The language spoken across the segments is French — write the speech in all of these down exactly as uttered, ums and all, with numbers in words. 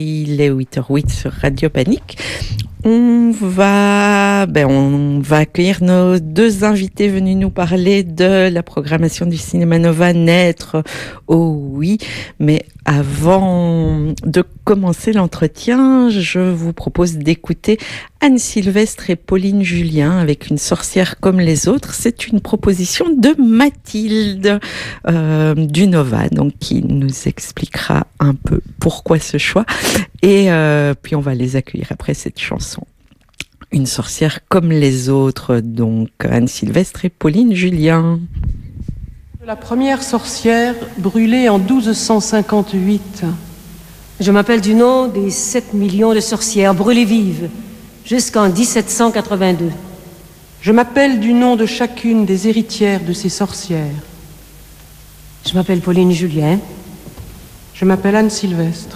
Il est huit heures huit sur Radio Panique. On va, ben on va accueillir nos deux invités venus nous parler de la programmation du Cinéma Nova Naître. Oh oui, mais avant de commencer l'entretien, je vous propose d'écouter Anne Sylvestre et Pauline Julien avec Une sorcière comme les autres. C'est une proposition de Mathilde euh, du Nova, donc qui nous expliquera un peu pourquoi ce choix. Et euh, puis on va les accueillir après cette chanson. Une sorcière comme les autres, donc Anne Sylvestre et Pauline Julien. La première sorcière brûlée en douze cent cinquante-huit. Je m'appelle du nom des sept millions de sorcières brûlées vives jusqu'en dix-sept cent quatre-vingt-deux. Je m'appelle du nom de chacune des héritières de ces sorcières. Je m'appelle Pauline Julien. Je m'appelle Anne Sylvestre.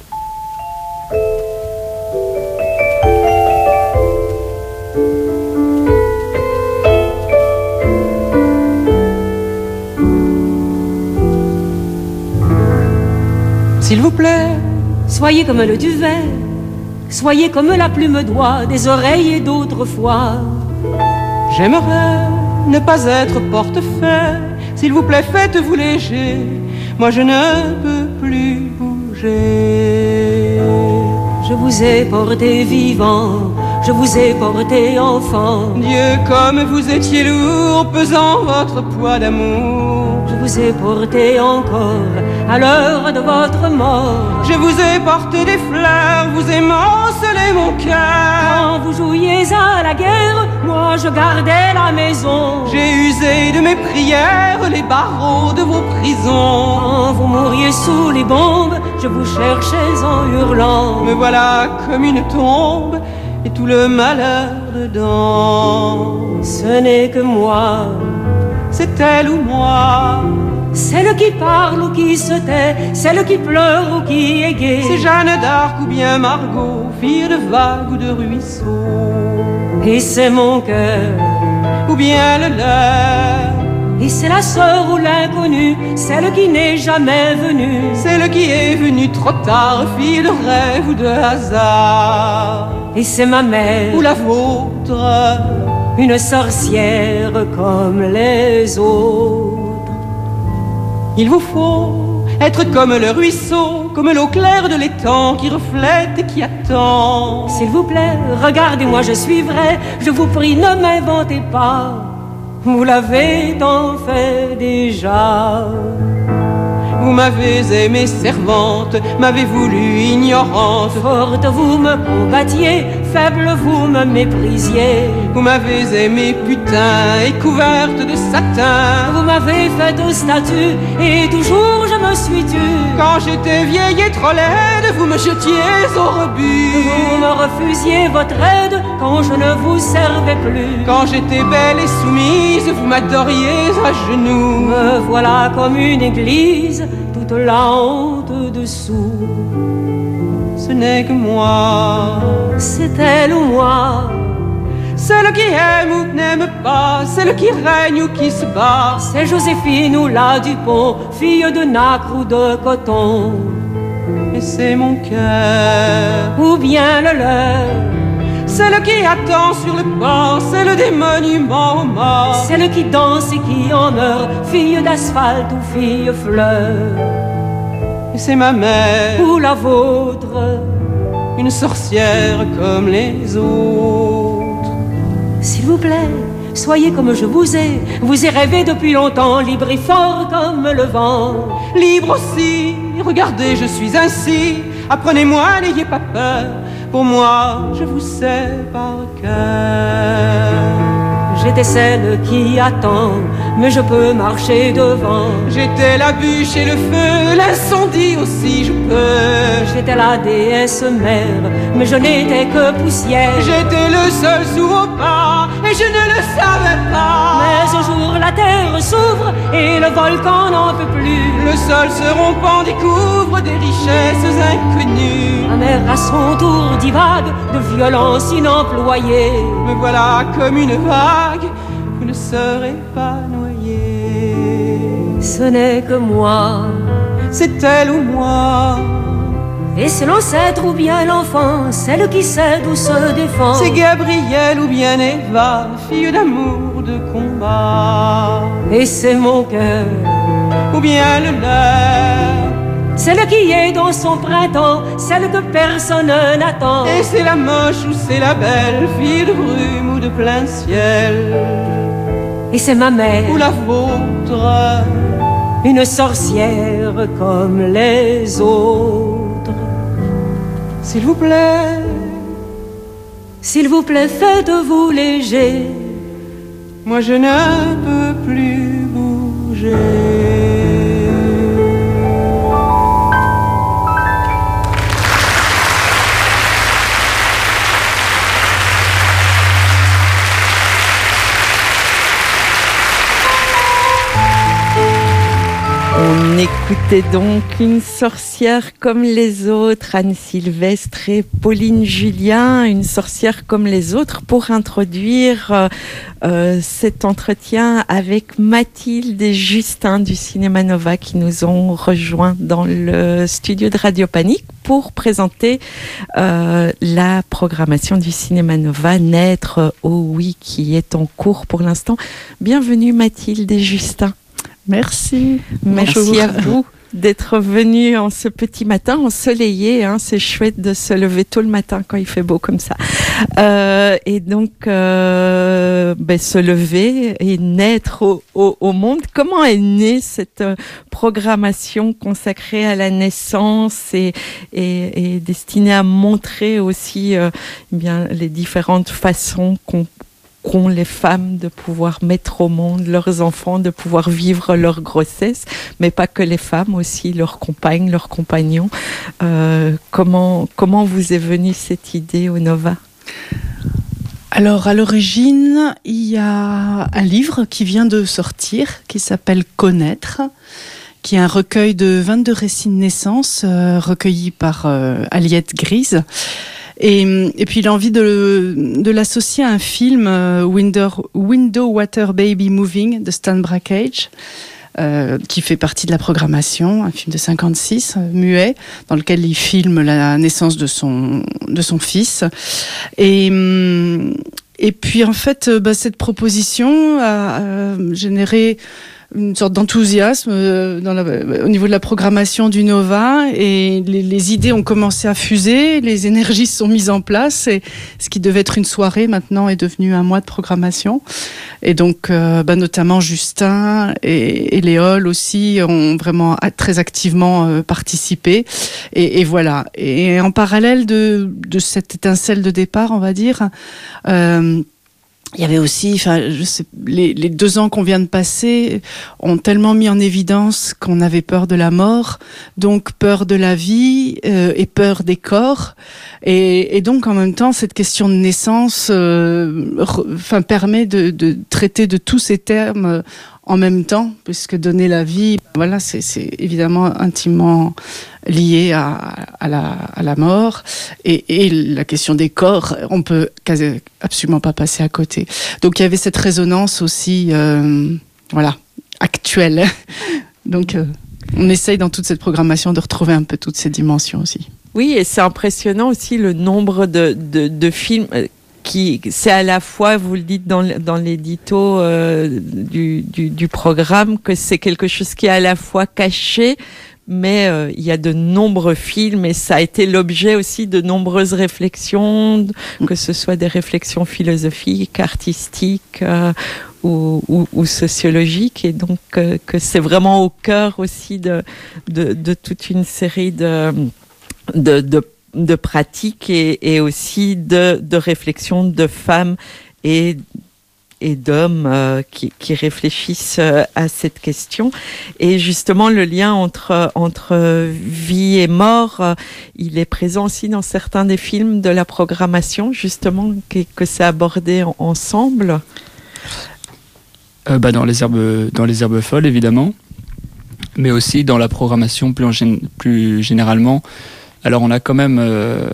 S'il vous plaît, soyez comme le duvet, soyez comme la plume d'oie des oreilles d'autrefois. J'aimerais ne pas être portefeuille. S'il vous plaît, faites-vous léger. Moi, je ne peux plus bouger. Je vous ai porté vivant, je vous ai porté enfant. Dieu, comme vous étiez lourd, pesant votre poids d'amour. Je vous ai porté encore à l'heure de votre mort. Je vous ai porté des fleurs, vous émancelez mon cœur. Quand vous jouiez à la guerre, moi je gardais la maison. J'ai usé de mes prières les barreaux de vos prisons. Quand vous mouriez sous les bombes, je vous cherchais en hurlant. Me voilà comme une tombe et tout le malheur dedans. Ce n'est que moi, c'est elle ou moi. Celle qui parle ou qui se tait, celle qui pleure ou qui est gaie. C'est Jeanne d'Arc ou bien Margot, fille de vagues ou de ruisseaux. Et c'est mon cœur, ou bien le leur. Et c'est la sœur ou l'inconnue, celle qui n'est jamais venue. Celle qui est venue trop tard, fille de rêve ou de hasard. Et c'est ma mère, ou la vôtre, une sorcière comme les autres. Il vous faut être comme le ruisseau, comme l'eau claire de l'étang qui reflète et qui attend. S'il vous plaît, regardez-moi, je suis vrai, je vous prie, ne m'inventez pas. Vous l'avez tant fait déjà. Vous m'avez aimée servante, m'avez voulu ignorante. Forte, vous me combattiez, faible, vous me méprisiez. Vous m'avez aimée putain et couverte de satin. Vous m'avez fait de statue et toujours je me suis tue. Quand j'étais vieille et trop laide, vous me jetiez au rebut. Vous me refusiez votre aide quand je ne vous servais plus. Quand j'étais belle et soumise, vous m'adoriez à genoux. Me voilà comme une église, toute la honte dessous. Ce n'est que moi, c'est elle ou moi. Celle qui aime ou n'aime pas, celle qui règne ou qui se bat. C'est Joséphine ou la Dupont, fille de nacre ou de coton. Et c'est mon cœur, ou bien le leur. Celle qui attend sur le port, celle des monuments aux morts. Celle qui danse et qui en meurt, fille d'asphalte ou fille fleur. Et c'est ma mère, ou la vôtre, une sorcière comme les autres. S'il vous plaît, soyez comme je vous ai. Vous y rêvé depuis longtemps, libre et fort comme le vent. Libre aussi, regardez, je suis ainsi. Apprenez-moi, n'ayez pas peur. Pour moi, je vous sais par cœur. J'étais celle qui attend, mais je peux marcher devant. J'étais la bûche et le feu, l'incendie aussi je peux. J'étais la déesse mère, mais je n'étais que poussière. J'étais le seul sous vos pas, et je ne le savais pas. Mais un jour la terre s'ouvre, et le volcan n'en peut plus. Le sol se rompant découvre des richesses inconnues. Ma mère à son tour divague de violence inemployée. Me voilà comme une vague, vous ne serez pas noyé. Ce n'est que moi, c'est elle ou moi. Et c'est l'ancêtre ou bien l'enfant, celle qui cède ou se défend. C'est Gabrielle ou bien Eva, fille d'amour, de combat. Et c'est mon cœur ou bien le leur, celle qui est dans son printemps, celle que personne n'attend. Et c'est la moche ou c'est la belle, fille de brume ou de plein ciel. Et c'est ma mère ou la vôtre, une sorcière comme les autres. S'il vous plaît, s'il vous plaît, faites-vous léger. Moi je ne peux plus bouger. On écoutait donc Une sorcière comme les autres, Anne Sylvestre et Pauline Julien, Une sorcière comme les autres, pour introduire euh, euh, cet entretien avec Mathilde et Justin du Cinéma Nova qui nous ont rejoints dans le studio de Radio Panique pour présenter euh, la programmation du Cinéma Nova Naître, oh oui, qui est en cours pour l'instant. Bienvenue Mathilde et Justin. Merci. Merci Bonjour. à vous d'être venus en ce petit matin ensoleillé. Hein, c'est chouette de se lever tôt le matin quand il fait beau comme ça. Euh, et donc, euh, ben, se lever et naître au, au, au monde. Comment est née cette euh, programmation consacrée à la naissance et, et, et destinée à montrer aussi euh, bien les différentes façons qu'on qu'ont les femmes de pouvoir mettre au monde leurs enfants, de pouvoir vivre leur grossesse, mais pas que les femmes, aussi leurs compagnes, leurs compagnons. Euh, comment, comment vous est venue cette idée au Nova ? Alors, à l'origine, il y a un livre qui vient de sortir, qui s'appelle « Connaître », qui est un recueil de vingt-deux récits de naissance, euh, recueillis par euh, Aliette Grise. Et, et puis l'envie de, de l'associer à un film, euh, Window, Window Water Baby Moving de Stan Brakhage, euh, qui fait partie de la programmation, un film de cinquante-six, euh, muet, dans lequel il filme la naissance de son, de son fils. Et, et puis en fait, bah, cette proposition a, a généré une sorte d'enthousiasme dans la, au niveau de la programmation du Nova, et les, les idées ont commencé à fuser, les énergies se sont mises en place, et ce qui devait être une soirée maintenant est devenu un mois de programmation. Et donc, euh, bah, notamment Justin et, et Léole aussi ont vraiment très activement euh, participé. Et, et voilà. Et en parallèle de, de cette étincelle de départ, on va dire, euh, il y avait aussi, enfin, je sais, les, les deux ans qu'on vient de passer ont tellement mis en évidence qu'on avait peur de la mort, donc peur de la vie euh, et peur des corps, et, et donc en même temps cette question de naissance, euh, re, enfin, permet de, de traiter de tous ces termes en même temps, puisque donner la vie, voilà, c'est, c'est évidemment intimement lié à, à, la, à la mort, et, et la question des corps, on peut quasi, absolument pas passer à côté. Donc il y avait cette résonance aussi, euh, voilà, actuelle. Donc euh, on essaye dans toute cette programmation de retrouver un peu toutes ces dimensions aussi. Oui, et c'est impressionnant aussi le nombre de, de, de films. Qui, c'est à la fois, vous le dites dans, dans l'édito euh, du, du, du programme, que c'est quelque chose qui est à la fois caché, mais euh, il y a de nombreux films et ça a été l'objet aussi de nombreuses réflexions, que ce soit des réflexions philosophiques, artistiques euh, ou, ou, ou sociologiques, et donc euh, que c'est vraiment au cœur aussi de, de, de toute une série de, de, de de pratiques et, et aussi de, de réflexions de femmes et, et d'hommes euh, qui, qui réfléchissent euh, à cette question. Et justement, le lien entre, entre vie et mort, euh, il est présent aussi dans certains des films de la programmation, justement, que, que c'est abordé en, ensemble. Euh, bah dans les herbes, dans les herbes folles, évidemment, mais aussi dans la programmation plus, en gén- plus généralement. Alors on a quand même euh,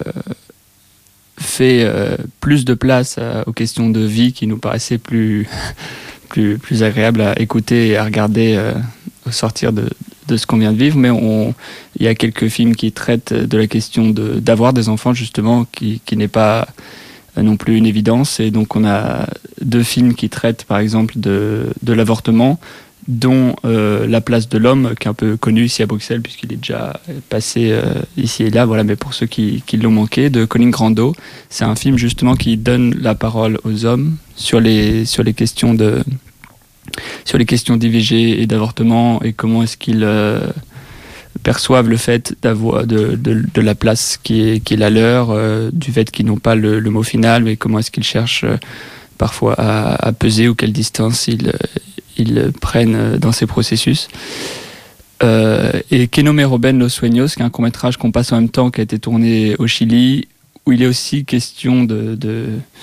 fait euh, plus de place euh, aux questions de vie qui nous paraissaient plus, plus, plus agréables à écouter et à regarder euh, au sortir de, de ce qu'on vient de vivre, mais on, il y a quelques films qui traitent de la question de, d'avoir des enfants, justement, qui, qui n'est pas non plus une évidence. Et donc on a deux films qui traitent, par exemple, de, de l'avortement, dont euh, La place de l'homme, qui est un peu connu ici à Bruxelles, puisqu'il est déjà passé euh, ici et là, voilà, mais pour ceux qui, qui l'ont manqué, de Colin Grando. C'est un film, justement, qui donne la parole aux hommes sur les, sur les questions de... sur les questions d'I V G et d'avortement, et comment est-ce qu'ils euh, perçoivent le fait d'avoir de, de, de la place qui est, qui est la leur, euh, du fait qu'ils n'ont pas le, le mot final, mais comment est-ce qu'ils cherchent euh, parfois à, à peser, ou quelle distance ils, ils prennent dans ces processus. Euh, et Que no me roben los sueños, qui est un court-métrage qu'on passe en même temps, qui a été tourné au Chili, où il est aussi question de... de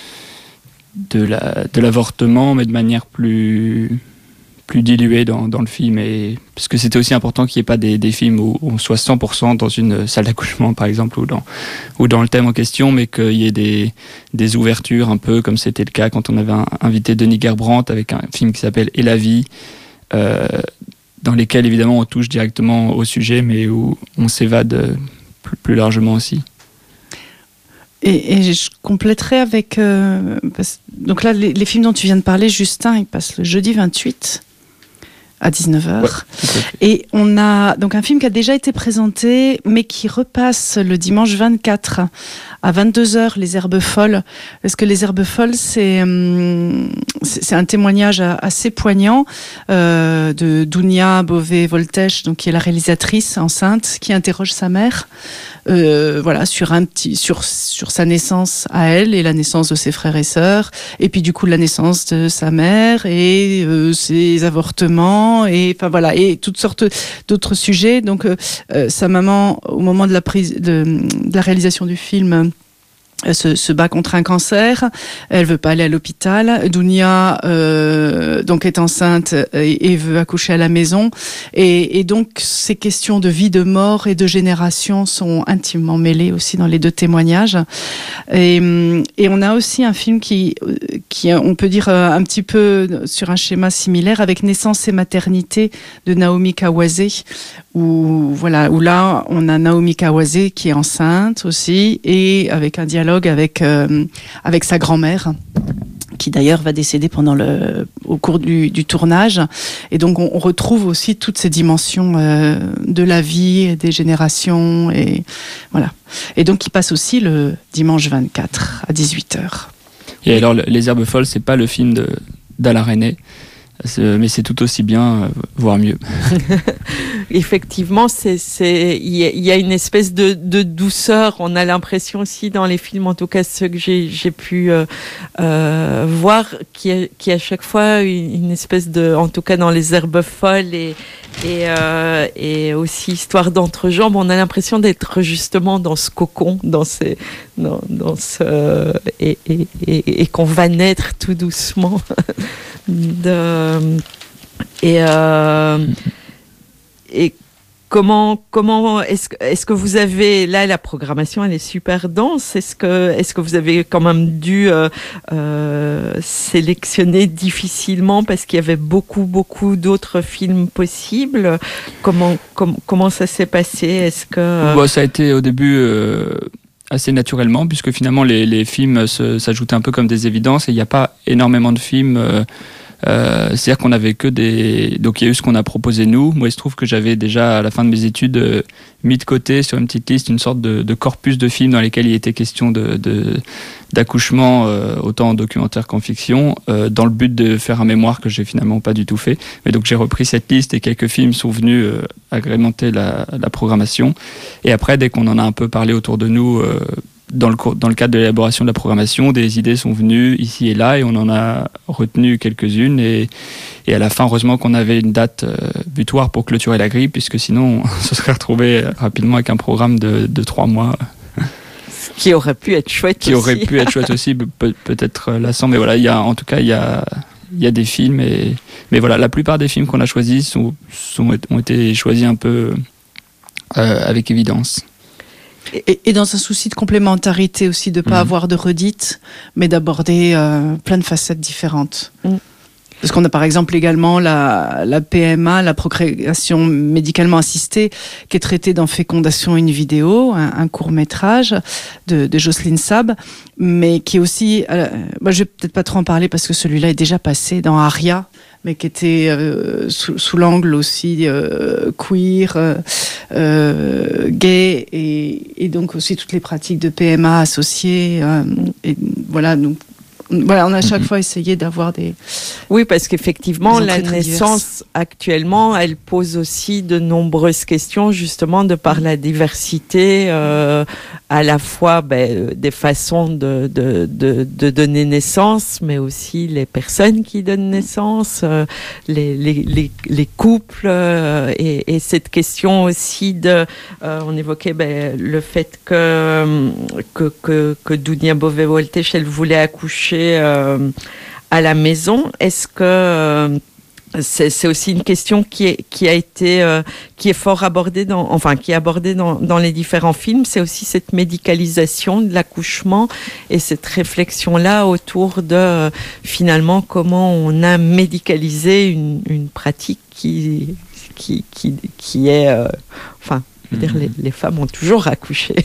De, la, de l'avortement, mais de manière plus, plus diluée dans, dans le film. Et, parce que c'était aussi important qu'il n'y ait pas des, des films où on soit cent pour cent dans une salle d'accouchement, par exemple, ou dans, ou dans le thème en question, mais qu'il y ait des, des ouvertures, un peu comme c'était le cas quand on avait un, invité Denis Gerbrandt avec un film qui s'appelle Et la vie, euh, dans lesquels, évidemment, on touche directement au sujet, mais où on s'évade plus, plus largement aussi. Et, et je compléterai avec... Euh, parce, donc là, les, les films dont tu viens de parler, Justin, ils passent le jeudi vingt-huit à dix-neuf heures. Ouais, et on a donc un film qui a déjà été présenté, mais qui repasse le dimanche vingt-quatre à vingt-deux heures, Les Herbes Folles. Parce que Les Herbes Folles, c'est, hum, c'est, c'est un témoignage assez poignant euh, de Dounia Bové-Voltesh, donc qui est la réalisatrice enceinte, qui interroge sa mère. Euh, voilà, sur un petit, sur sur sa naissance à elle et la naissance de ses frères et sœurs, et puis du coup la naissance de sa mère et euh, ses avortements, et enfin voilà, et toutes sortes d'autres sujets. Donc euh, euh, sa maman, au moment de la prise de, de la réalisation du film, Se, se bat contre un cancer, elle veut pas aller à l'hôpital. Dounia euh, donc est enceinte et, et veut accoucher à la maison, et, et donc ces questions de vie, de mort et de génération sont intimement mêlées aussi dans les deux témoignages. Et, et on a aussi un film qui, qui on peut dire un petit peu sur un schéma similaire, avec Naissance et maternité de Naomi Kawase, où voilà, où là on a Naomi Kawase qui est enceinte aussi, et avec un dialogue avec euh, avec sa grand-mère, qui d'ailleurs va décéder pendant le au cours du, du tournage. Et donc on, on retrouve aussi toutes ces dimensions euh, de la vie, des générations, et voilà. Et donc il passe aussi le dimanche vingt-quatre à dix-huit heures. Et alors Les Herbes Folles, c'est pas le film de d'Alain Resnais, mais c'est tout aussi bien, voire mieux. Effectivement, c'est, c'est, il y, y a une espèce de, de douceur. On a l'impression aussi dans les films, en tout cas ceux que j'ai, j'ai pu euh, euh, voir, qu'il y a, qu'il y a à chaque fois une, une espèce de, en tout cas dans Les Herbes Folles et et, euh, et aussi Histoire d'entrejambe, on a l'impression d'être justement dans ce cocon, dans ces, dans, dans ce, et, et, et, et qu'on va naître tout doucement. De, et, euh, et comment, comment est-ce, est-ce que vous avez, là la programmation elle est super dense, est-ce que, est-ce que vous avez quand même dû euh, euh, sélectionner difficilement parce qu'il y avait beaucoup beaucoup d'autres films possibles? Comment, com, comment ça s'est passé? Est-ce que bon, ça a été au début euh... assez naturellement, puisque finalement les, les films se, s'ajoutaient un peu comme des évidences, et il n'y a pas énormément de films. Euh, euh, c'est-à-dire qu'on avait que des... Donc il y a eu ce qu'on a proposé nous. Moi, il se trouve que j'avais déjà, à la fin de mes études, euh, mis de côté sur une petite liste une sorte de, de corpus de films dans lesquels il était question de, de, d'accouchement, euh, autant en documentaire qu'en fiction, euh, dans le but de faire un mémoire que j'ai finalement pas du tout fait. Mais donc j'ai repris cette liste, et quelques films sont venus euh, agrémenter la, la programmation. Et après, dès qu'on en a un peu parlé autour de nous, euh, dans le, dans le cadre de l'élaboration de la programmation, des idées sont venues ici et là, et on en a retenu quelques-unes. Et, et à la fin, heureusement qu'on avait une date euh, butoir pour clôturer la grille, puisque sinon on se serait retrouvé rapidement avec un programme de, de trois mois. Qui aurait pu être chouette qui aussi. Qui aurait pu être chouette aussi, peut, peut-être lassant, mais voilà, il y a, en tout cas, il y a, il y a des films, et, mais voilà, la plupart des films qu'on a choisis sont, sont, ont été choisis un peu euh, avec évidence. Et, et dans un souci de complémentarité aussi, de ne pas mmh. avoir de redites, mais d'aborder euh, plein de facettes différentes. Mmh. Parce qu'on a par exemple également la, la P M A, la procréation médicalement assistée, qui est traitée dans Fécondation in vidéo, un, un court-métrage de, de Jocelyne Sab, mais qui est aussi... Euh, moi, je vais peut-être pas trop en parler parce que celui-là est déjà passé dans Aria, mais qui était euh, sous, sous l'angle aussi euh, queer, euh, euh, gay, et, et donc aussi toutes les pratiques de P M A associées. Euh, et voilà, donc... Voilà, on a à chaque fois essayé d'avoir des... Oui, parce qu'effectivement, la naissance, actuellement, elle pose aussi de nombreuses questions, justement, de par la diversité, euh, à la fois ben, des façons de, de, de, de donner naissance, mais aussi les personnes qui donnent naissance, euh, les, les, les, les couples, euh, et, et cette question aussi de... Euh, on évoquait ben, le fait que, que, que, que Dounia Bové-Voltech, elle voulait accoucher Euh, à la maison. Est-ce que euh, c'est, c'est aussi une question qui est qui a été euh, qui est fort abordée dans enfin qui est abordée dans dans les différents films. C'est aussi cette médicalisation de l'accouchement et cette réflexion là autour de euh, finalement comment on a médicalisé une une pratique qui qui qui qui est euh, enfin je veux dire, les, les femmes ont toujours accouché.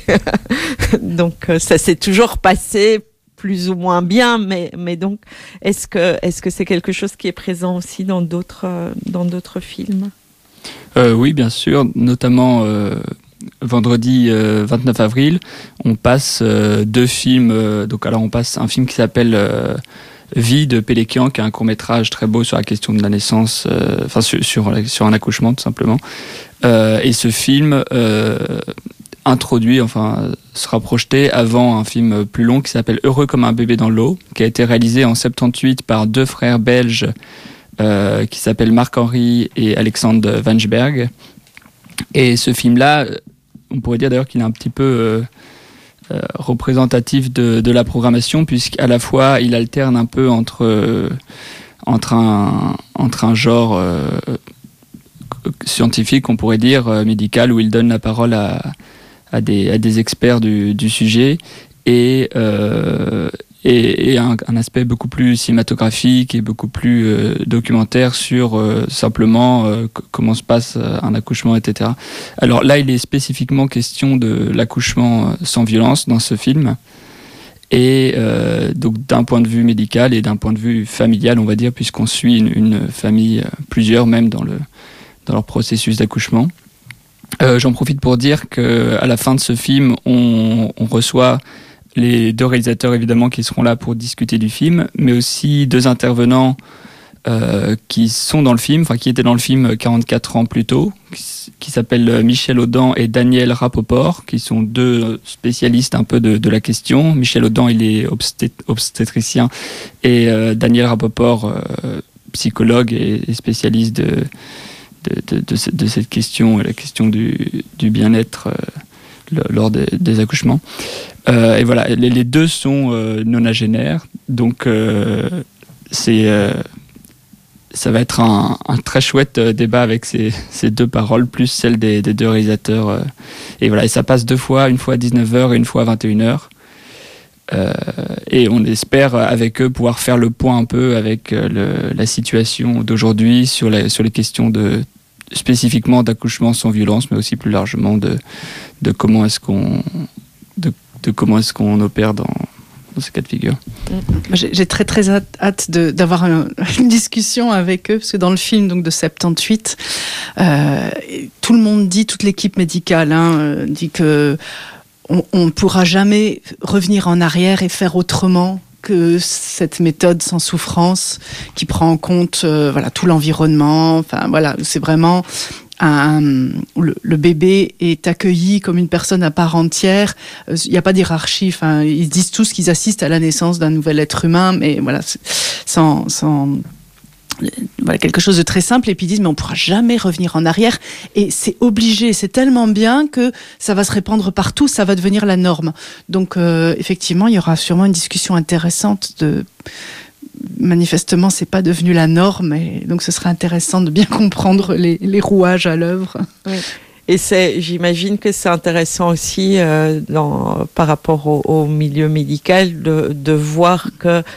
Donc euh, ça s'est toujours passé plus ou moins bien, mais, mais donc, est-ce que, est-ce que c'est quelque chose qui est présent aussi dans d'autres, euh, dans d'autres films ? euh, Oui, bien sûr, notamment euh, vendredi euh, vingt-neuf avril, on passe euh, deux films, euh, donc alors on passe un film qui s'appelle euh, Vie de Pélékian, qui est un court-métrage très beau sur la question de la naissance, euh, enfin sur, sur, sur un accouchement tout simplement, euh, et ce film... Euh, introduit, enfin, sera projeté avant un film plus long qui s'appelle Heureux comme un bébé dans l'eau, qui a été réalisé en soixante-dix-huit par deux frères belges euh, qui s'appellent Marc-Henri et Alexandre Vangeberg. Et ce film-là, on pourrait dire d'ailleurs qu'il est un petit peu euh, euh, représentatif de, de la programmation, puisqu'à la fois il alterne un peu entre, euh, entre, un, entre un genre euh, scientifique, on pourrait dire, euh, médical, où il donne la parole à à des, à des experts du, du sujet et, euh, et, et un, un aspect beaucoup plus cinématographique et beaucoup plus euh, documentaire sur euh, simplement euh, c- comment se passe un accouchement, et cetera. Alors là, il est spécifiquement question de l'accouchement sans violence dans ce film. Et euh, donc d'un point de vue médical et d'un point de vue familial, on va dire, puisqu'on suit une, une famille, plusieurs même dans, le, dans leur processus d'accouchement. Euh, j'en profite pour dire qu'à la fin de ce film, on, on reçoit les deux réalisateurs évidemment qui seront là pour discuter du film, mais aussi deux intervenants euh, qui sont dans le film, enfin qui étaient dans le film quarante-quatre ans plus tôt, qui, qui s'appellent Michel Audin et Daniel Rapoport, qui sont deux spécialistes un peu de, de la question. Michel Audin, il est obsté- obstétricien et euh, Daniel Rapoport, euh, psychologue et, et spécialiste de De, de, de, de cette question, la question du, du bien-être euh, lors des, des accouchements. Euh, et voilà, les, les deux sont euh, nonagénaires, donc euh, c'est, euh, ça va être un, un très chouette euh, débat avec ces, ces deux paroles, plus celle des, des deux réalisateurs. Euh, et voilà, et ça passe deux fois, une fois à dix-neuf heures et une fois à vingt et une heures. Euh, et on espère avec eux pouvoir faire le point un peu avec euh, le, la situation d'aujourd'hui sur, la, sur les questions de, spécifiquement d'accouchement sans violence, mais aussi plus largement de, de comment est-ce qu'on de, de comment est-ce qu'on opère dans, dans ces cas de figure. J'ai, j'ai très très hâte, hâte de, d'avoir un, une discussion avec eux, parce que dans le film donc de soixante-dix-huit, euh, tout le monde dit, toute l'équipe médicale hein, dit que on ne pourra jamais revenir en arrière et faire autrement que cette méthode sans souffrance qui prend en compte euh, voilà, tout l'environnement. Enfin, voilà, c'est vraiment un, le, le bébé est accueilli comme une personne à part entière. Il euh, n'y a pas d'hierarchie. Enfin, ils disent tous qu'ils assistent à la naissance d'un nouvel être humain, mais voilà, sans... sans voilà, quelque chose de très simple, et puis ils disent mais on pourra jamais revenir en arrière, et c'est obligé, c'est tellement bien que ça va se répandre partout, ça va devenir la norme. Donc euh, effectivement il y aura sûrement une discussion intéressante de manifestement c'est pas devenu la norme, et donc ce serait intéressant de bien comprendre les, les rouages à l'œuvre. Oui. Et c'est, j'imagine que c'est intéressant aussi euh, dans, par rapport au, au milieu médical de, de voir que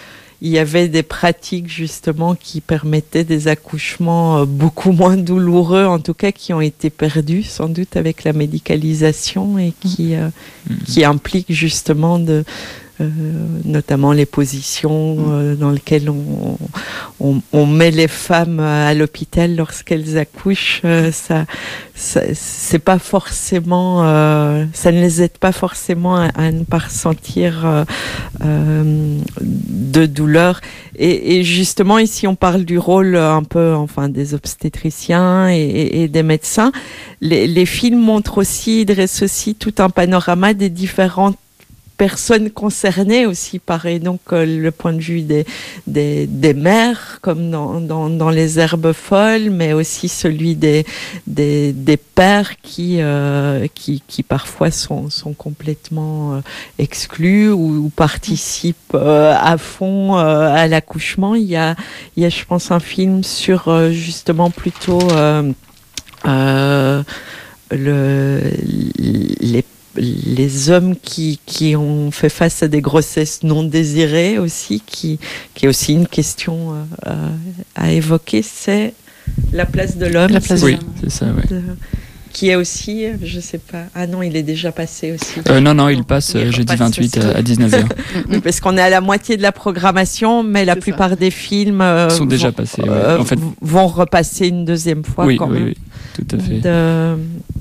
il y avait des pratiques justement qui permettaient des accouchements beaucoup moins douloureux, en tout cas qui ont été perdus sans doute avec la médicalisation et qui, euh, mmh. qui impliquent justement de... Euh, notamment les positions euh, dans lesquelles on, on, on met les femmes à l'hôpital lorsqu'elles accouchent, euh, ça, ça c'est pas forcément, euh, ça ne les aide pas forcément à, à ne pas ressentir euh, euh, de douleur. Et, et justement ici on parle du rôle un peu, enfin des obstétriciens et, et, et des médecins. Les, les films montrent aussi, dressent aussi tout un panorama des différentes personnes concernées aussi, pareil, donc euh, le point de vue des, des, des mères, comme dans, dans, dans Les Herbes Folles, mais aussi celui des, des, des pères qui, euh, qui, qui parfois sont, sont complètement euh, exclus ou, ou participent euh, à fond euh, à l'accouchement. Il y a, il y a, je pense, un film sur euh, justement plutôt euh, euh, le, les les hommes qui, qui ont fait face à des grossesses non désirées aussi, qui, qui est aussi une question euh, à évoquer, c'est la place de l'homme. La place oui, c'est ça, oui. De, qui est aussi, je sais pas, ah non, il est déjà passé aussi. Euh, non, non, il passe il jeudi vingt-huit à dix-neuf heures. Oui, parce qu'on est à la moitié de la programmation, mais la c'est plupart ça. Des films euh, sont déjà vont, passés. Euh, ouais. En fait, vont repasser une deuxième fois oui, quand oui, même. Oui, tout à fait. De,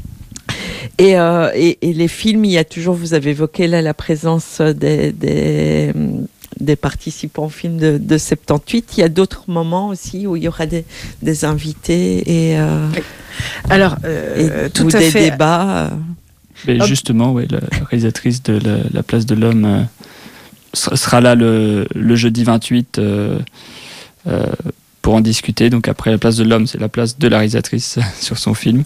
Et, euh, et, et les films, il y a toujours, vous avez évoqué là la présence des, des, des participants au film de, de soixante-dix-huit. Il y a d'autres moments aussi où il y aura des, des invités et, euh, Alors, euh, et tout ou à des fait. débats. Mais justement, ouais, la réalisatrice de la, la place de l'homme euh, sera là le, le jeudi vingt-huit euh, euh, pour en discuter. Donc après la place de l'homme, c'est la place de la réalisatrice sur son film.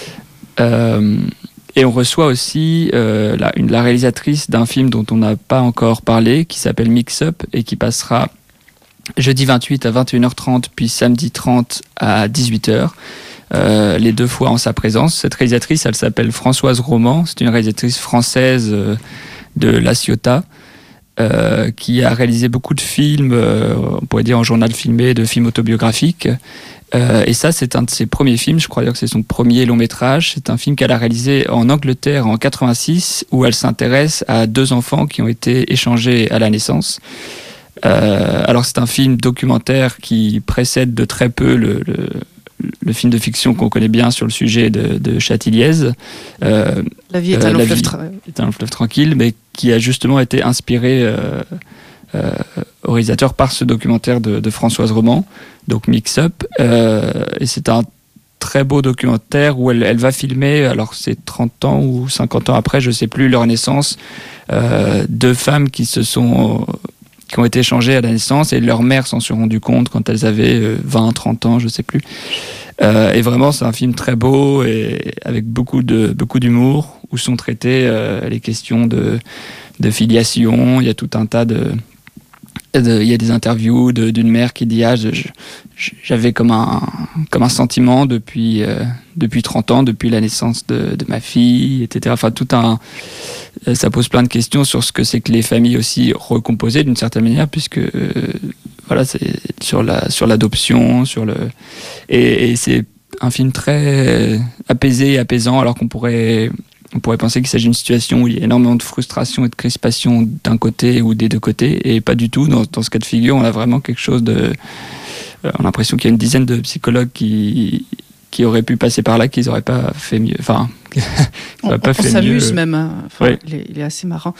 Euh, et on reçoit aussi euh, la, une, la réalisatrice d'un film dont on n'a pas encore parlé, qui s'appelle Mix Up et qui passera jeudi vingt-huit à vingt et une heures trente, puis samedi trente à dix-huit heures, euh, les deux fois en sa présence. Cette réalisatrice, elle s'appelle Françoise Roman, c'est une réalisatrice française euh, de La Ciotat, euh, qui a réalisé beaucoup de films, euh, on pourrait dire en journal filmé, de films autobiographiques. Euh, et ça, c'est un de ses premiers films, je crois d'ailleurs que c'est son premier long métrage. C'est un film qu'elle a réalisé en Angleterre en quatre-vingt-six, où elle s'intéresse à deux enfants qui ont été échangés à la naissance. Euh, alors c'est un film documentaire qui précède de très peu le, le, le film de fiction qu'on connaît bien sur le sujet de, de Châtilliez. Euh, la vie est un, euh, long fleuve tra- est un fleuve tranquille, mais qui a justement été inspiré euh, euh, au réalisateur par ce documentaire de, de Françoise Roman, donc Mix Up. Euh, et c'est un très beau documentaire où elle, elle va filmer, alors c'est trente ans ou cinquante ans après, je ne sais plus, leur naissance, euh, deux femmes qui se sont... qui ont été échangées à la naissance et leurs mères s'en sont rendues compte quand elles avaient vingt, trente ans, je ne sais plus. Euh, et vraiment, c'est un film très beau et avec beaucoup, de, beaucoup d'humour où sont traitées euh, les questions de, de filiation. Il y a tout un tas de... de il y a des interviews de, d'une mère qui dit « Ah, je, je, j'avais comme un, comme un sentiment depuis, euh, depuis trente ans, depuis la naissance de, de ma fille, et cetera » Enfin, tout un... Ça pose plein de questions sur ce que c'est que les familles aussi recomposées d'une certaine manière, puisque euh, voilà, c'est sur la sur l'adoption, sur le et, et c'est un film très apaisé et apaisant, alors qu'on pourrait on pourrait penser qu'il s'agit d'une situation où il y a énormément de frustration et de crispation d'un côté ou des deux côtés, et pas du tout. Dans, dans ce cas de figure, on a vraiment quelque chose de on a l'impression qu'il y a une dizaine de psychologues qui qui auraient pu passer par là, qu'ils n'auraient pas fait mieux. Enfin, on, pas on fait s'amuse mieux. même. Enfin, ouais. il, est, il est assez marrant.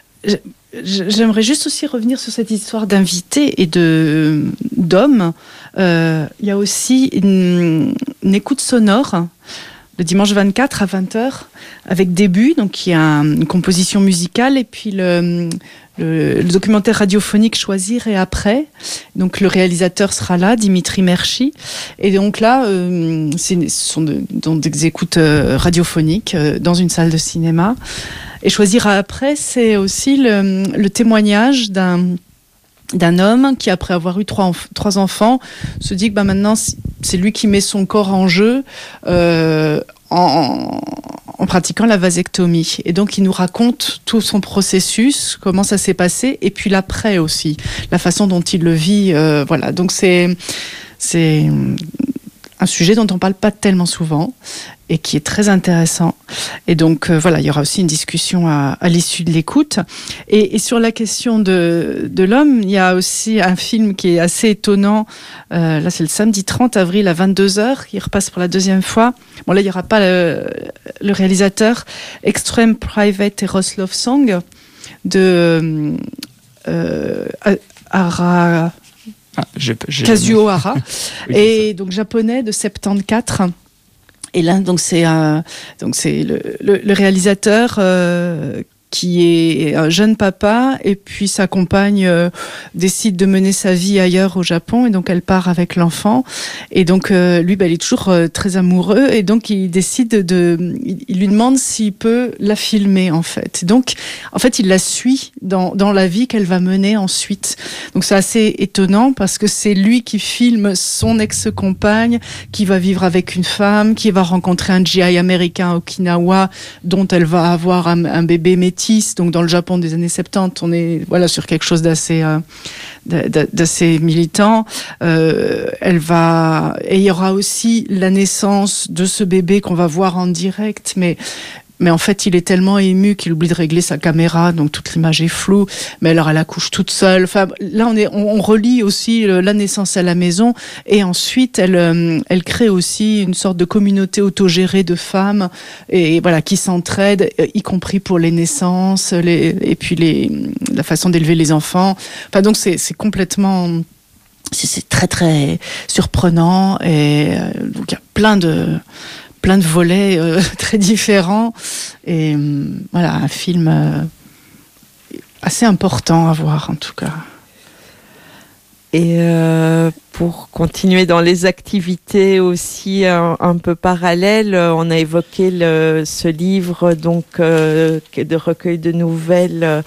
J'aimerais juste aussi revenir sur cette histoire d'invités et de, d'hommes. Euh, il y a aussi une, une écoute sonore le dimanche vingt-quatre à vingt heures avec Début, donc il y a une composition musicale, et puis le, le, le documentaire radiophonique Choisir et après. Donc le réalisateur sera là, Dimitri Merchi. Et donc là, euh, c'est, ce sont de, donc des écoutes euh, radiophoniques euh, dans une salle de cinéma. Et Choisir et après, c'est aussi le, le témoignage d'un d'un homme qui, après avoir eu trois, enf- trois enfants, se dit que bah, maintenant, c'est lui qui met son corps en jeu euh, en, en, en pratiquant la vasectomie. Et donc, il nous raconte tout son processus, comment ça s'est passé, et puis l'après aussi, la façon dont il le vit. Euh, voilà. Donc, c'est, c'est un sujet dont on ne parle pas tellement souvent et qui est très intéressant. Et donc, euh, voilà, il y aura aussi une discussion à, à l'issue de l'écoute. Et, et sur la question de, de l'homme, il y a aussi un film qui est assez étonnant. Euh, là, c'est le samedi trente avril à vingt-deux heures. Il repasse pour la deuxième fois. Bon, là, il n'y aura pas le, le réalisateur. Extreme Private Eros Love Song de euh, Ara... Ah, j'ai, j'ai Kazuo Hara. Oui, et donc, japonais de soixante-quatorze. Et là, donc c'est un, donc c'est le, le, le réalisateur euh, qui est un jeune papa, et puis sa compagne euh, décide de mener sa vie ailleurs au Japon, et donc elle part avec l'enfant. Et donc euh, lui, bah, il est toujours euh, très amoureux, et donc il décide de, il lui demande s'il peut la filmer en fait. Donc en fait, il la suit dans dans la vie qu'elle va mener ensuite. Donc c'est assez étonnant parce que c'est lui qui filme son ex-compagne, qui va vivre avec une femme, qui va rencontrer un G I américain à Okinawa, dont elle va avoir un, un bébé métis. Donc dans le Japon des années soixante-dix, on est voilà sur quelque chose d'assez euh, d'assez militant. Euh, elle va et il y aura aussi la naissance de ce bébé qu'on va voir en direct, mais Mais en fait, il est tellement ému qu'il oublie de régler sa caméra, donc toute l'image est floue. Mais alors, elle accouche toute seule. Enfin, là, on est, on, on relie aussi la naissance à la maison, et ensuite, elle, euh, elle crée aussi une sorte de communauté autogérée de femmes, et voilà, qui s'entraident, y compris pour les naissances, les, et puis les, la façon d'élever les enfants. Enfin, donc, c'est, c'est complètement, c'est, c'est très très surprenant, et euh, donc il y a plein de plein de volets euh, très différents, et euh, voilà, un film euh, assez important à voir en tout cas. Et euh, pour continuer dans les activités aussi un, un peu parallèles, on a évoqué le, ce livre donc euh, de recueil de nouvelles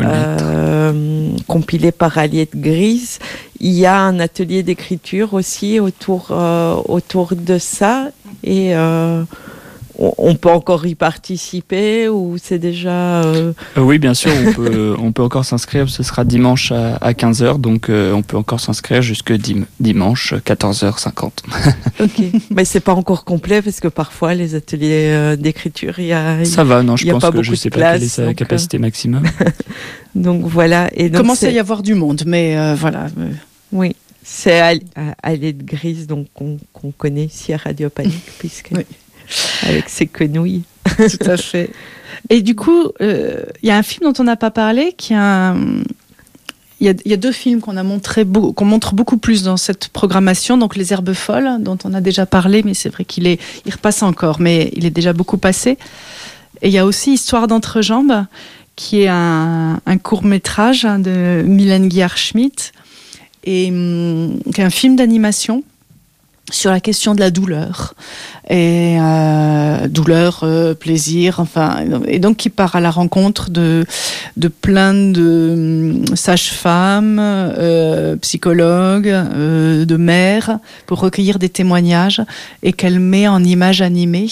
euh, compilé par Aliette Grise. Il y a un atelier d'écriture aussi autour euh, autour de ça, et euh, on peut encore y participer, ou c'est déjà... Euh... Euh, oui, bien sûr, on peut, on peut encore s'inscrire. Ce sera dimanche à, à quinze heures, donc euh, on peut encore s'inscrire jusque dim- dimanche quatorze heures cinquante. Ok, mais c'est pas encore complet, parce que parfois les ateliers euh, d'écriture, il y a... Ça va, non, je pense que je sais pas quelle est sa donc, capacité euh... maximum. Donc voilà. Et donc, il commence c'est... à y avoir du monde, mais euh, voilà. Oui, c'est Aliette Grise, donc qu'on, qu'on connaît ici à Radio Panique, puisque... Oui. Avec ses quenouilles. Tout à fait. Et du coup, il euh, y a un film dont on n'a pas parlé, qui a un... Il y, a, il y a deux films qu'on a montré, qu'on montre beaucoup plus dans cette programmation. Donc Les Herbes Folles, dont on a déjà parlé, mais c'est vrai qu'il est, il repasse encore, mais il est déjà beaucoup passé. Et il y a aussi Histoire d'entrejambe, qui est un, un court-métrage de Mylène Guillard-Schmitt, et hum, qui est un film d'animation sur la question de la douleur, et euh, douleur, euh, plaisir, enfin, et donc qui part à la rencontre de de plein de sages-femmes, euh, psychologues, euh, de mères, pour recueillir des témoignages, et qu'elle met en images animées.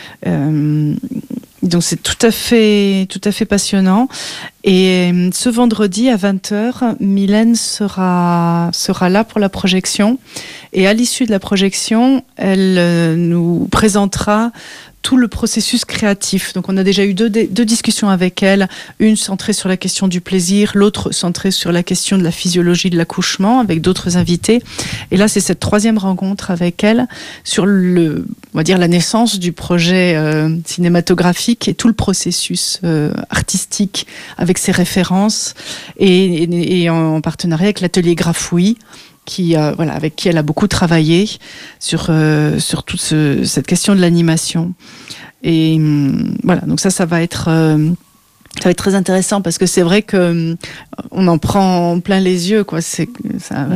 Euh, donc c'est tout à fait tout à fait passionnant. Et ce vendredi à vingt heures, Mylène sera sera là pour la projection. Et à l'issue de la projection, elle euh, nous présentera tout le processus créatif. Donc on a déjà eu deux, deux discussions avec elle, une centrée sur la question du plaisir, l'autre centrée sur la question de la physiologie de l'accouchement, avec d'autres invités. Et là, c'est cette troisième rencontre avec elle sur le, on va dire, la naissance du projet euh, cinématographique et tout le processus euh, artistique avec ses références, et, et, et en partenariat avec l'atelier Grafouille, qui euh, voilà, avec qui elle a beaucoup travaillé sur euh, sur toute ce, cette question de l'animation. Et hum, voilà, donc ça ça va être euh, ça va être très intéressant, parce que c'est vrai que euh, on en prend plein les yeux, quoi. C'est ça.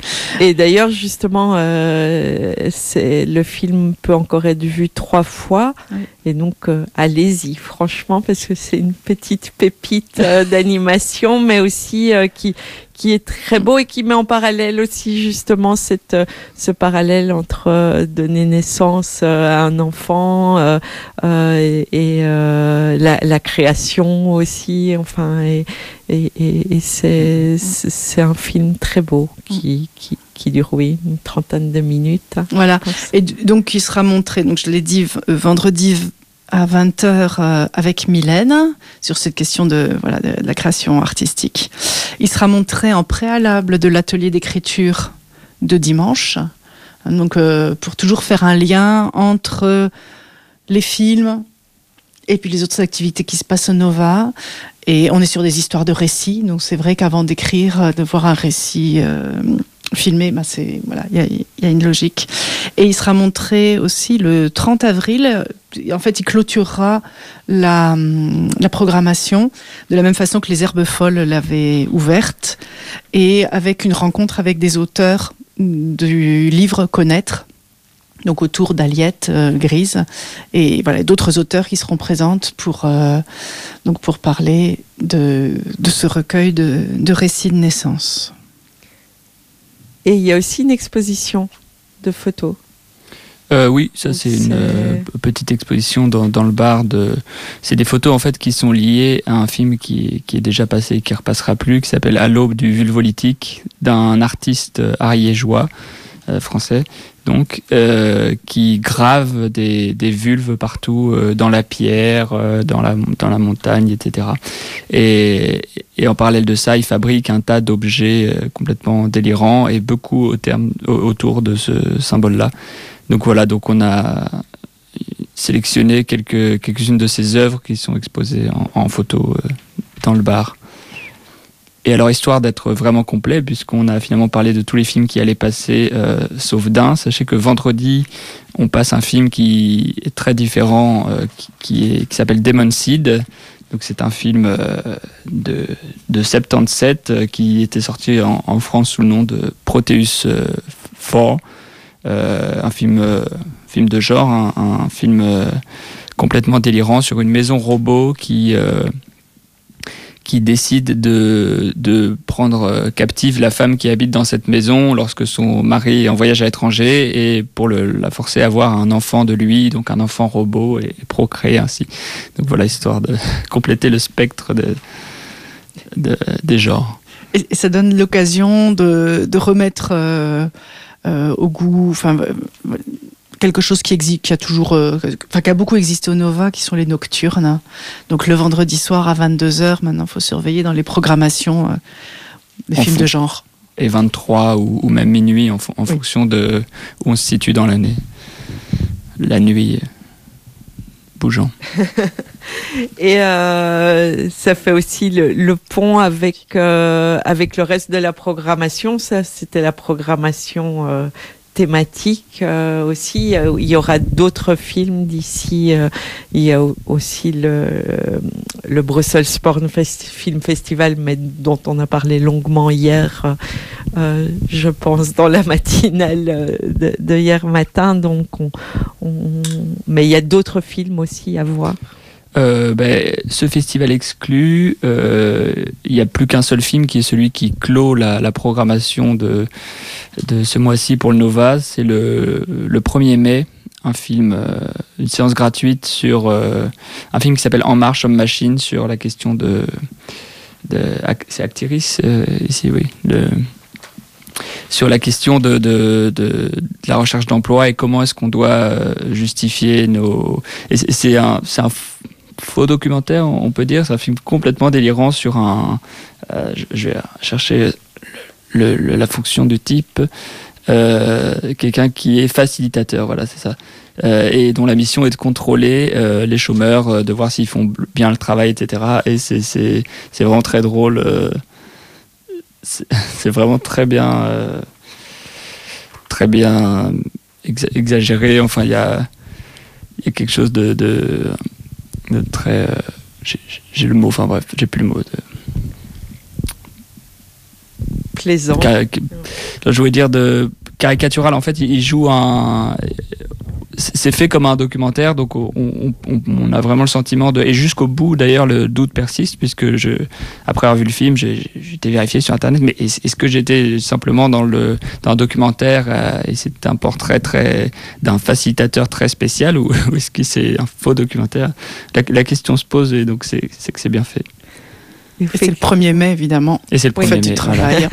Et d'ailleurs, justement, euh, c'est, le film peut encore être vu trois fois. Oui. Et donc, euh, allez-y, franchement, parce que c'est une petite pépite euh, d'animation, mais aussi euh, qui, qui est très beau et qui met en parallèle aussi, justement, cette, euh, ce parallèle entre euh, donner naissance euh, à un enfant euh, euh, et, et euh, la, la création aussi. Enfin, et, et, et, et c'est, c'est un film très beau qui, qui, qui dure, oui, une trentaine de minutes. Voilà. Et donc, il sera montré, donc je l'ai dit, vendredi à vingt heures euh, avec Mylène sur cette question de, voilà, de, de la création artistique. Il sera montré en préalable de l'atelier d'écriture de dimanche. Donc, euh, pour toujours faire un lien entre les films et puis les autres activités qui se passent au Nova. Et on est sur des histoires de récits. Donc, c'est vrai qu'avant d'écrire, de voir un récit euh, filmé, bah c'est, voilà, il y, y a une logique. Et il sera montré aussi le trente avril. En fait, il clôturera la, la programmation de la même façon que les Herbes Folles l'avaient ouverte, et avec une rencontre avec des auteurs du livre Connaître, donc autour d'Aliette euh, Grise, et voilà, d'autres auteurs qui seront présentes pour, euh, donc pour parler de, de ce recueil de, de récits de naissance. Et il y a aussi une exposition de photos. Euh, oui, ça c'est, c'est une euh, petite exposition dans, dans le bar. De... C'est des photos en fait qui sont liées à un film qui, qui est déjà passé et qui ne repassera plus, qui s'appelle À l'aube du vulvolytique, d'un artiste ariégeois, euh, français, donc, euh, qui grave des, des vulves partout, euh, dans la pierre, euh, dans, la, dans la montagne, et cetera. Et, et en parallèle de ça, il fabrique un tas d'objets euh, complètement délirants et beaucoup au terme, au, autour de ce symbole-là. Donc voilà, donc on a sélectionné quelques, quelques-unes de ces œuvres qui sont exposées en, en photo euh, dans le bar. Et alors, histoire d'être vraiment complet, puisqu'on a finalement parlé de tous les films qui allaient passer, euh, sauf d'un, sachez que vendredi, on passe un film qui est très différent, euh, qui, qui, est, qui s'appelle Demon Seed. Donc c'est un film euh, de, de soixante-dix-sept euh, qui était sorti en, en France sous le nom de Proteus euh, quatre. Euh, un film, euh, film de genre, un, un film euh, complètement délirant sur une maison robot qui, euh, qui décide de, de prendre captive la femme qui habite dans cette maison lorsque son mari est en voyage à l'étranger, et pour le, la forcer à avoir un enfant de lui, donc un enfant robot, et, et procréer ainsi. Donc voilà, histoire de compléter le spectre de, de, des genres. Et, et ça donne l'occasion de, de remettre... Euh... Euh, au goût, enfin euh, quelque chose qui existe, qui a toujours, euh, enfin qui a beaucoup existé au Nova, qui sont les nocturnes. Donc le vendredi soir à vingt-deux heures, maintenant, il faut surveiller dans les programmations euh, des en films fou- de genre. Et vingt-trois ou, ou même minuit, en, en oui. fonction de où on se situe dans l'année. La nuit bougeant. Et euh, ça fait aussi le, le pont avec euh, avec le reste de la programmation. Ça, c'était la programmation euh, thématique euh, aussi. Il y aura d'autres films d'ici. Euh, il y a aussi le le Brussels Porn Fest- Film Festival, mais dont on a parlé longuement hier. Euh, je pense dans la matinale de, de hier matin. Donc, on, on... mais il y a d'autres films aussi à voir. Euh, ben, ce festival exclu, euh, il n'y a plus qu'un seul film qui est celui qui clôt la, la programmation de, de ce mois-ci pour le Nova. C'est le, le premier mai, un film, euh, une séance gratuite sur euh, un film qui s'appelle En marche, homme machine, sur la question de, de c'est Actiris euh, ici, oui, de, sur la question de, de, de, de la recherche d'emploi et comment est-ce qu'on doit justifier nos... Et c'est, c'est un, c'est un faux documentaire, on peut dire. C'est un film complètement délirant sur un... Euh, je vais chercher le, le, la fonction du type. Euh, quelqu'un qui est facilitateur, voilà, c'est ça. Euh, et dont la mission est de contrôler euh, les chômeurs, euh, de voir s'ils font bien le travail, et cetera. Et c'est, c'est, c'est vraiment très drôle. Euh, c'est, c'est vraiment très bien... Euh, très bien exa- exagéré. Enfin, il y a, y a quelque chose de... de de très... Euh, j'ai, j'ai le mot, enfin bref, j'ai plus le mot. De... plaisant. Car- je voulais dire de caricatural. En fait, il joue un. C'est fait comme un documentaire, donc on, on, on a vraiment le sentiment de. Et jusqu'au bout, d'ailleurs, le doute persiste, puisque je, après avoir vu le film, j'ai, j'étais vérifié sur Internet, mais est-ce, est-ce que j'étais simplement dans le dans un documentaire euh, et c'est un portrait très d'un facilitateur très spécial, ou, ou est-ce que c'est un faux documentaire? la, la question se pose, et donc c'est, c'est que c'est bien fait. Et c'est le premier mai, évidemment. Et c'est le premier Faites mai. du travail.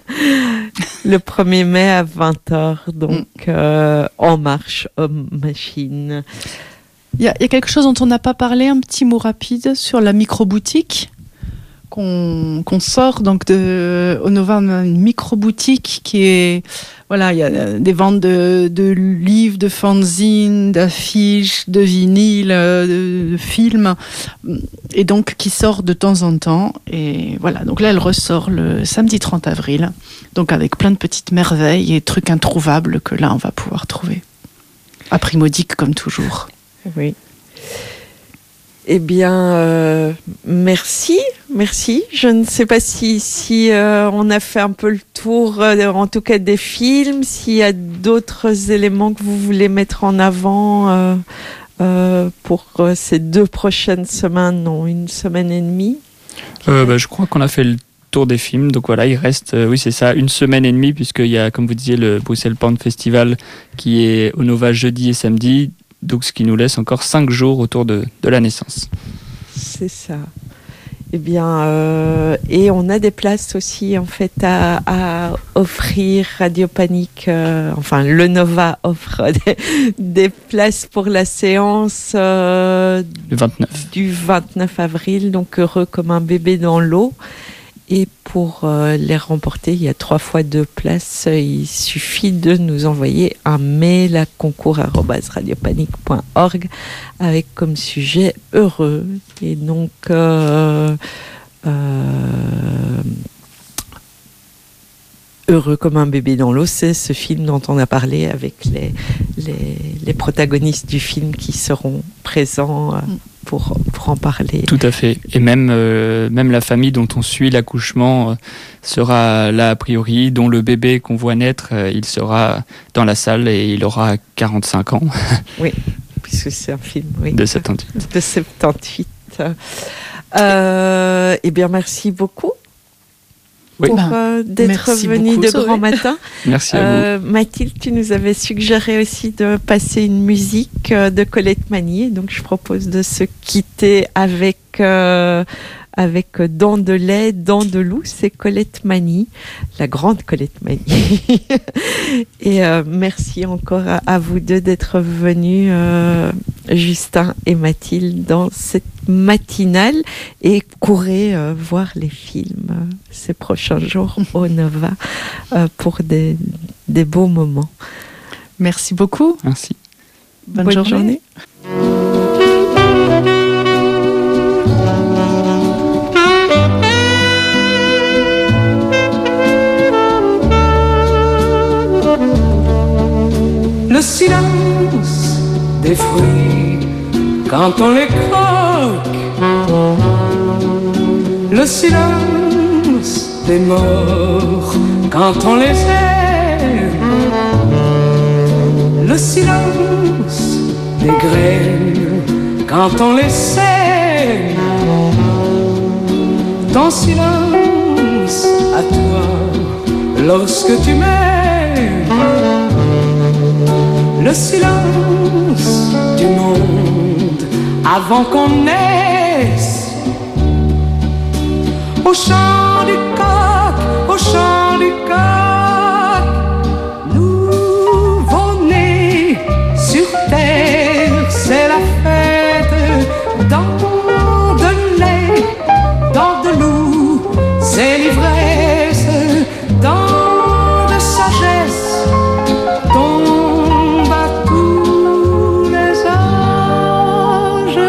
Le premier mai à vingt heures, donc mm. euh, En Marche, Homme Machine. Il y, y a quelque chose dont on n'a pas parlé, un petit mot rapide sur la micro-boutique qu'on, qu'on sort. Donc de Onova, on a une micro-boutique qui est... Voilà, il y a des ventes de, de livres, de fanzines, d'affiches, de vinyles, de, de films, et donc qui sort de temps en temps. Et voilà, donc là, elle ressort le samedi trente avril, donc avec plein de petites merveilles et trucs introuvables que là, on va pouvoir trouver. À prix modique, comme toujours. Oui. Eh bien, euh, merci, merci. Je ne sais pas si, si euh, on a fait un peu le tour, euh, en tout cas des films, s'il y a d'autres éléments que vous voulez mettre en avant euh, euh, pour euh, ces deux prochaines semaines, non, une semaine et demie. Euh, bah, je crois qu'on a fait le tour des films, donc voilà, il reste, euh, oui c'est ça, une semaine et demie, puisqu'il y a, comme vous disiez, le Bruxelles Porn Festival qui est au Nova jeudi et samedi. Donc, ce qui nous laisse encore cinq jours autour de, de la naissance. C'est ça. Eh bien, euh, et on a des places aussi, en fait, à, à offrir. Radio Panique, euh, enfin, le Nova offre des, des places pour la séance euh, le vingt-neuf. Du vingt-neuf avril, donc heureux comme un bébé dans l'eau. Et pour euh, les remporter, il y a trois fois deux places. Il suffit de nous envoyer un mail à concours arobase radiopanique point org avec comme sujet heureux. Et donc, euh, euh, heureux comme un bébé dans l'eau, c'est ce film dont on a parlé avec les, les, les protagonistes du film qui seront présents. Euh, Pour, pour en parler. Tout à fait. Et même, euh, même la famille dont on suit l'accouchement euh, sera là a priori, dont le bébé qu'on voit naître, euh, il sera dans la salle et il aura quarante-cinq ans. Oui, puisque c'est un film oui, de soixante-dix-huit. De soixante-dix-huit. Euh, eh bien, merci beaucoup. Oui. Pour euh, d'être venu de grand matin. Merci à euh, vous. Mathilde, tu nous avais suggéré aussi de passer une musique euh, de Colette Mani, donc je propose de se quitter avec euh, avec Dents de lait, Dents de loup, c'est Colette Mani, la grande Colette Mani. Et euh, merci encore à, à vous deux d'être venus, euh, Justin et Mathilde, dans cette matinale, et courez euh, voir les films euh, ces prochains jours au Nova euh, pour des, des beaux moments. Merci beaucoup. Merci. Bonne, Bonne journée. journée. Le silence des fruits quand on les croque, le silence des morts quand on les aime, le silence des graines quand on les sème, ton silence à toi lorsque tu m'aimes, le silence du monde avant qu'on naisse. Au chant du coq, au chant du coq, nouveau-né sur terre, c'est la fête. Dans de lait, dans de loup, c'est l'ivresse. Dans de sagesse, tombe à tous les âges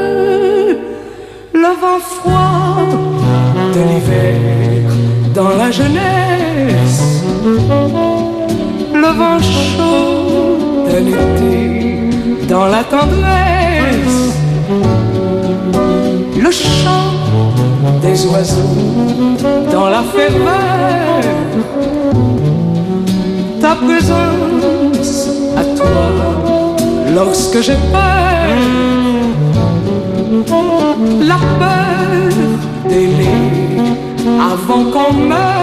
le vent froid de l'hiver dans la jeunesse, le vent chaud de l'été dans la tendresse, le chant des les oiseaux dans la ferveur, ta présence à toi lorsque j'ai peur, la peur d'aimer avant qu'on meure.